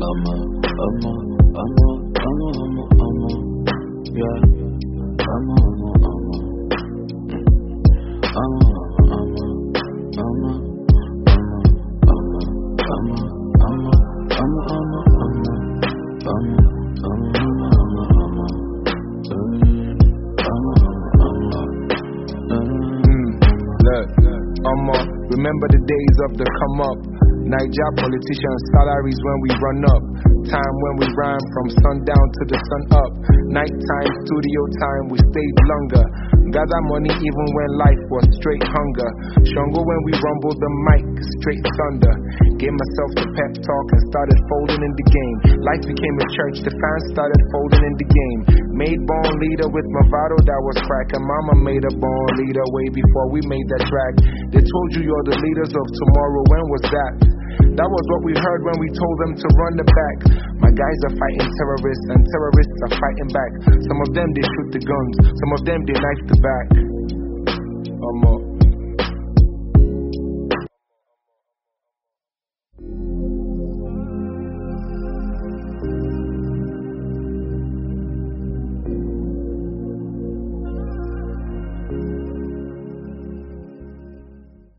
Remember the days of the come up. Niger politicians' salaries when we run up. Time when we rhyme from sundown to the sun up. Nighttime, studio time, we stayed longer. Gather money even when life was straight hunger. Shango when we rumbled the mic, straight thunder. Gave myself the pep talk and started folding in the game. Life became a church, the fans started folding in the game. Made born leader with Mavado that was crack. And mama made a born leader way before we made that track. They told you you're the leaders of tomorrow, when was that? That was what we heard when we told them to run the back. My guys are fighting terrorists and terrorists are fighting back. Some of them they shoot the guns, some of them they knife the back.